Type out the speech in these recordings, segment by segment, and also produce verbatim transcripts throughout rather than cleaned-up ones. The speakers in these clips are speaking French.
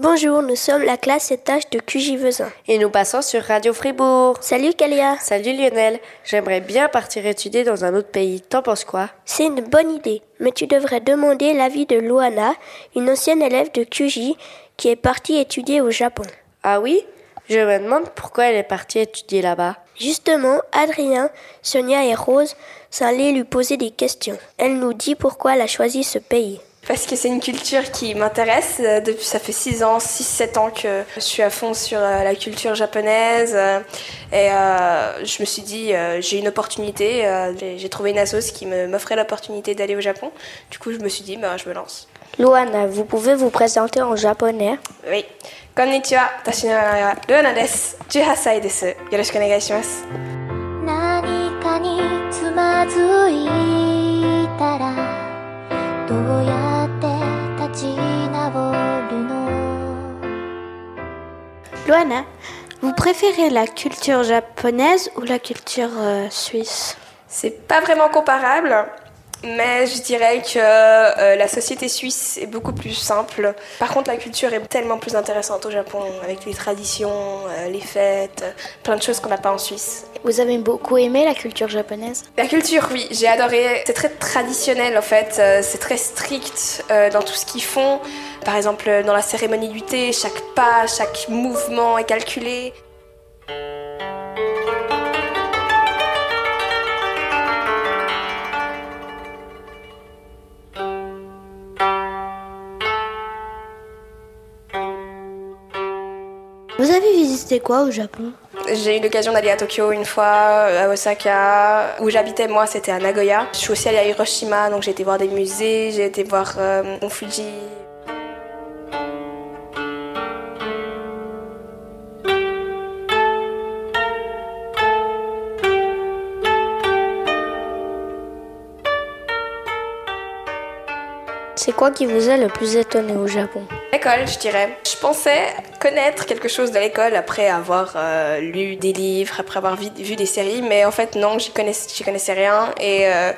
Bonjour, nous sommes la classe sept H de Q J Vezin. Et nous passons sur Radio Fribourg. Salut Kalia. Salut Lionel. J'aimerais bien partir étudier dans un autre pays. T'en penses quoi? C'est une bonne idée, mais tu devrais demander l'avis de Luana, une ancienne élève de Q J qui est partie étudier au Japon. Ah oui? Je me demande pourquoi elle est partie étudier là-bas. Justement, Adrien, Sonia et Rose sont allés lui poser des questions. Elle nous dit pourquoi elle a choisi ce pays. Parce que c'est une culture qui m'intéresse. Depuis, ça fait six ans, six sept ans que je suis à fond sur la culture japonaise. Et euh, je me suis dit, euh, j'ai une opportunité. Euh, j'ai, j'ai trouvé une assoce qui me, m'offrait l'opportunité d'aller au Japon. Du coup, je me suis dit, bah, je me lance. Luana, vous pouvez vous présenter en japonais? Oui. Konnichiwa, tashi no namae wa Luana desu. dix-huit歳です。よろしくお願いします。何かにつまずいたらどうやって立ち直るの? Luana, vous préférez la culture japonaise ou la culture euh, suisse? C'est pas vraiment comparable. Mais je dirais que euh, la société suisse est beaucoup plus simple. Par contre, la culture est tellement plus intéressante au Japon, avec les traditions, euh, les fêtes, plein de choses qu'on n'a pas en Suisse. Vous avez beaucoup aimé la culture japonaise? La culture, oui, j'ai adoré. C'est très traditionnel en fait, euh, c'est très strict euh, dans tout ce qu'ils font. Par exemple, dans la cérémonie du thé, chaque pas, chaque mouvement est calculé. Vous avez visité quoi au Japon? J'ai eu l'occasion d'aller à Tokyo une fois, à Osaka. Où j'habitais moi, c'était à Nagoya. Je suis aussi allée à Hiroshima, donc j'ai été voir des musées, j'ai été voir euh, Mont Fuji. C'est quoi qui vous a le plus étonné au Japon? L'école, je dirais. Je pensais connaître quelque chose de l'école après avoir euh, lu des livres, après avoir vu, vu des séries, mais en fait non, j'y connaissais, j'y connaissais rien et euh,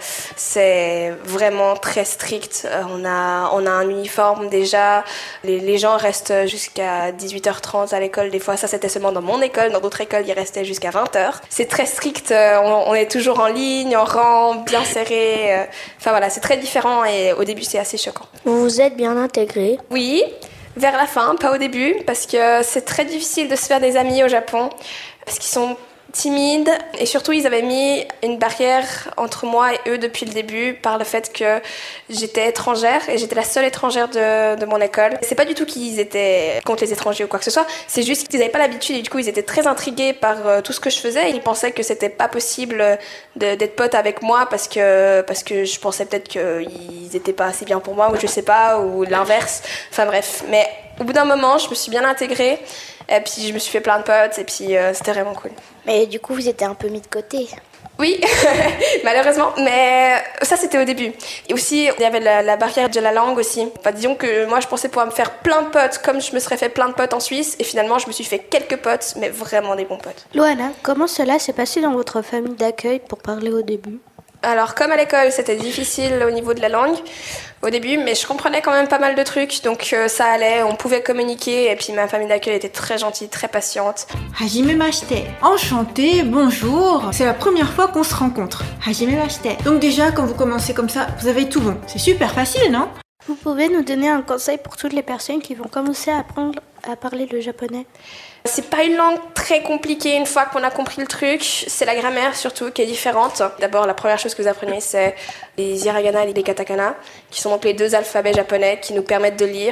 c'est vraiment très strict. Euh, on a, on a un uniforme déjà, les, les gens restent jusqu'à dix-huit heures trente à l'école, des fois ça c'était seulement dans mon école, dans d'autres écoles ils restaient jusqu'à vingt heures. C'est très strict, euh, on, on est toujours en ligne, en rang, bien serré, euh, enfin voilà, c'est très différent et au début c'est assez choquant. Vous vous êtes bien intégré? Oui, vers la fin, pas au début, parce que c'est très difficile de se faire des amis au Japon, parce qu'ils sont timides, et surtout ils avaient mis une barrière entre moi et eux depuis le début par le fait que j'étais étrangère et j'étais la seule étrangère de, de mon école. C'est pas du tout qu'ils étaient contre les étrangers ou quoi que ce soit, c'est juste qu'ils n'avaient pas l'habitude et du coup ils étaient très intrigués par euh, tout ce que je faisais et ils pensaient que c'était pas possible de, d'être pote avec moi parce que, parce que je pensais peut-être qu'ils étaient pas assez bien pour moi ou je sais pas, ou l'inverse, enfin bref. Mais au bout d'un moment je me suis bien intégrée et puis je me suis fait plein de potes et puis euh, c'était vraiment cool. Mais du coup, vous étiez un peu mis de côté. Oui, malheureusement, mais ça c'était au début. Et aussi, il y avait la, la barrière de la langue aussi. Enfin, disons que moi je pensais pouvoir me faire plein de potes comme je me serais fait plein de potes en Suisse et finalement je me suis fait quelques potes, mais vraiment des bons potes. Luana, comment cela s'est passé dans votre famille d'accueil pour parler au début? Alors comme à l'école c'était difficile au niveau de la langue au début, mais je comprenais quand même pas mal de trucs, donc euh, ça allait, on pouvait communiquer et puis ma famille d'accueil était très gentille, très patiente. Hajimemashite, enchantée, bonjour, c'est la première fois qu'on se rencontre. Hajimemashite. Donc déjà quand vous commencez comme ça, vous avez tout bon, c'est super facile, non? Vous pouvez nous donner un conseil pour toutes les personnes qui vont commencer à apprendre à parler le japonais? C'est pas une langue très compliquée une fois qu'on a compris le truc, c'est la grammaire surtout qui est différente. D'abord, la première chose que vous apprenez, c'est les hiragana et les katakana, qui sont donc les deux alphabets japonais qui nous permettent de lire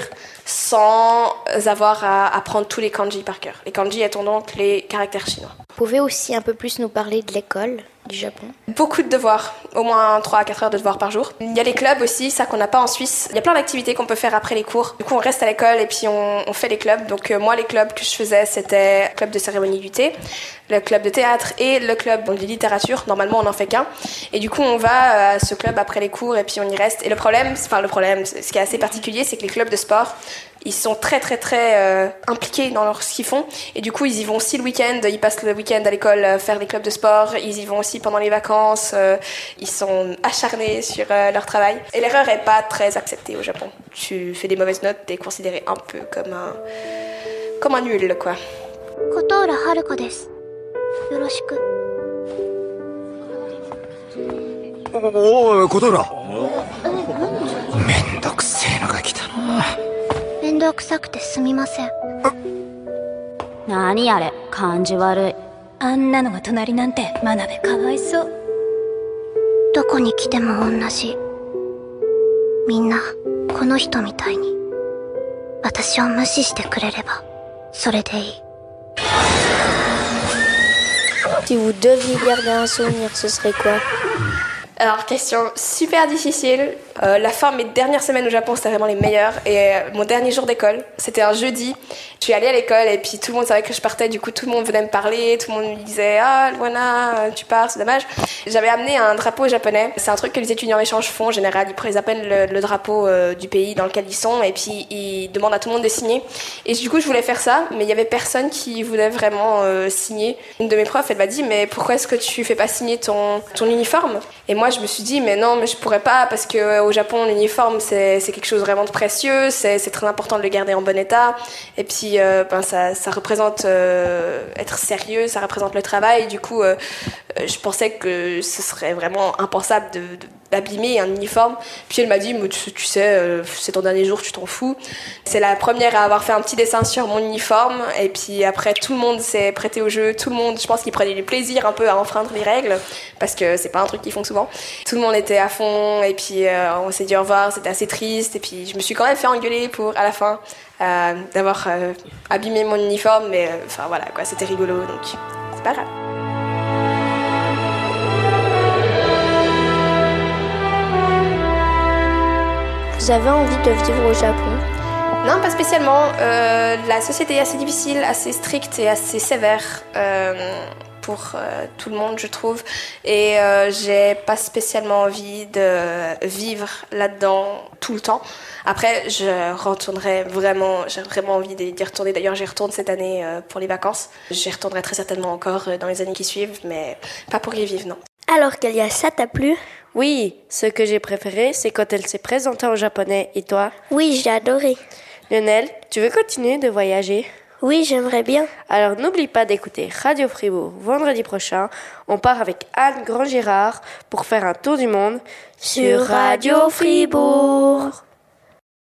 sans avoir à apprendre tous les kanji par cœur. Les kanji étant donc les caractères chinois. Vous pouvez aussi un peu plus nous parler de l'école du Japon? Beaucoup de devoirs, au moins trois à quatre heures de devoirs par jour. Il y a les clubs aussi, ça qu'on n'a pas en Suisse. Il y a plein d'activités qu'on peut faire après les cours. Du coup, on reste à l'école et puis on, on fait les clubs. Donc euh, moi, les clubs que je faisais, c'était le club de cérémonie du thé, le club de théâtre et le club de littérature. Normalement, on n'en fait qu'un. Et du coup, on va à ce club après les cours et puis on y reste. Et le problème, enfin le problème, ce qui est assez particulier, c'est que les clubs de sport Ils sont très très très euh, impliqués dans leur, ce qu'ils font et du coup ils y vont aussi le week-end, ils passent le week-end à l'école euh, faire des clubs de sport, ils y vont aussi pendant les vacances, euh, ils sont acharnés sur euh, leur travail et l'erreur n'est pas très acceptée au Japon. Tu fais des mauvaises notes, t'es considéré un peu comme un, comme un nul quoi. Kotoura Haruko desu. Yoroshiku. おお、琴浦。めんどくせえのが来たな。 面倒くさくてすみません。 何あれ、感じ悪い。あんなのが隣なんて真鍋かわいそう。 どこに来ても同じ。みんなこの人みたいに私を無視してくれればそれでいい。 Si vous deviez garder un souvenir, ce serait quoi? Alors, question super difficile. Euh, la fin de mes dernières semaines au Japon, c'était vraiment les meilleures. Et euh, mon dernier jour d'école, c'était un jeudi. Je suis allée à l'école et puis tout le monde savait que je partais. Du coup, tout le monde venait me parler. Tout le monde me disait « Ah, Luana, tu pars, c'est dommage. » J'avais amené un drapeau japonais. C'est un truc que les étudiants en échange font en général. Ils, ils appellent le, le drapeau euh, du pays dans lequel ils sont et puis ils demandent à tout le monde de signer. Et du coup, je voulais faire ça, mais il y avait personne qui voulait vraiment euh, signer. Une de mes profs, elle m'a dit « Mais pourquoi est-ce que tu fais pas signer ton, ton uniforme ?» Et moi, je me suis dit « Mais non, mais je pourrais pas parce qu'au Japon, l'uniforme, c'est, c'est quelque chose vraiment de précieux. C'est, c'est très important de le garder en bon état. Et puis, euh, ben, ça, ça représente euh, être sérieux, ça représente le travail. Du coup, euh, je pensais que ce serait vraiment impensable de, de, d'abîmer un uniforme. Puis elle m'a dit « Tu, tu sais, euh, c'est ton dernier jour, tu t'en fous. » C'est la première à avoir fait un petit dessin sur mon uniforme. Et puis après, tout le monde s'est prêté au jeu. Tout le monde, je pense qu'il prenait du plaisir un peu à enfreindre les règles. Parce que c'est pas un truc qu'ils font souvent. Tout le monde était à fond. Et puis euh, on s'est dit au revoir. C'était assez triste. Et puis je me suis quand même fait engueuler pour, à la fin, euh, d'avoir euh, abîmé mon uniforme. Mais enfin euh, voilà, quoi, c'était rigolo. Donc c'est pas grave. Vous avez envie de vivre au Japon? Non, pas spécialement. Euh, la société est assez difficile, assez stricte et assez sévère euh, pour euh, tout le monde, je trouve. Et euh, j'ai pas spécialement envie de vivre là-dedans tout le temps. Après, je retournerai vraiment, j'ai vraiment envie d'y retourner. D'ailleurs, j'y retourne cette année euh, pour les vacances. J'y retournerai très certainement encore dans les années qui suivent, mais pas pour y vivre, non. Alors, Kalia, ça t'a plu? Oui, ce que j'ai préféré, c'est quand elle s'est présentée en japonais. Et toi? Oui, j'ai adoré. Lionel, tu veux continuer de voyager? Oui, j'aimerais bien. Alors n'oublie pas d'écouter Radio Fribourg vendredi prochain. On part avec Anne Grand-Girard pour faire un tour du monde sur Radio Fribourg.